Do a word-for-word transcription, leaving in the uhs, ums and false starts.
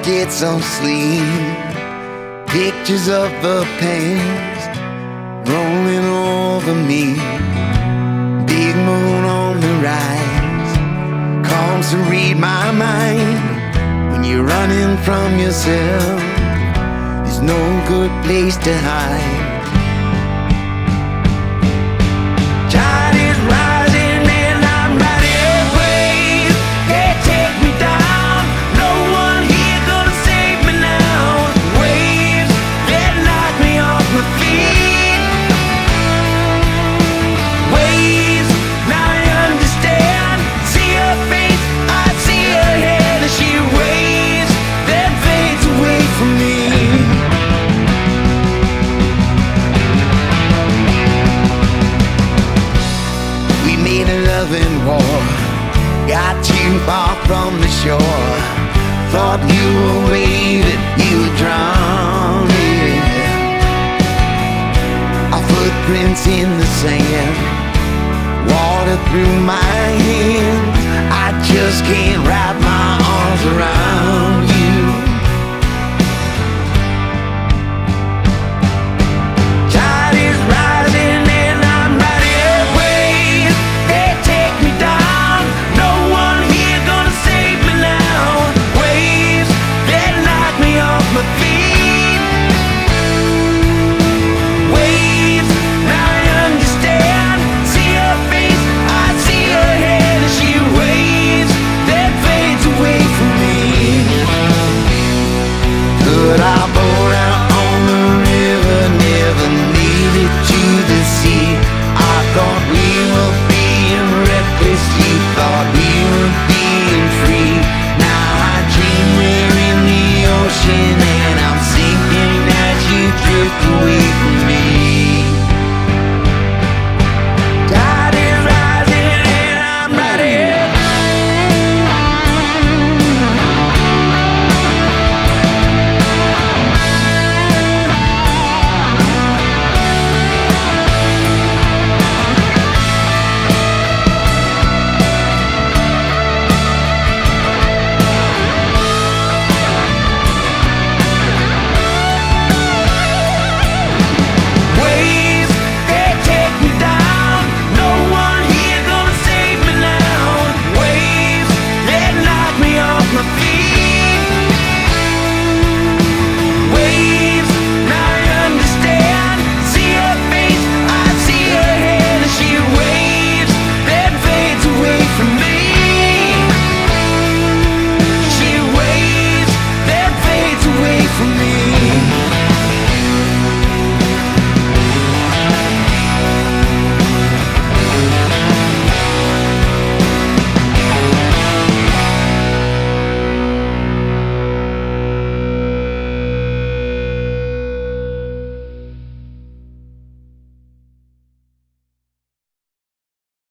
get some sleep. Pictures of the past rolling over me. Big moon on the rise comes to read my mind. When you're running from yourself, there's no good place to hide. War got too far from the shore. Thought you were waving, you were drowning. Our footprints in the sand, water through my hands. I just can't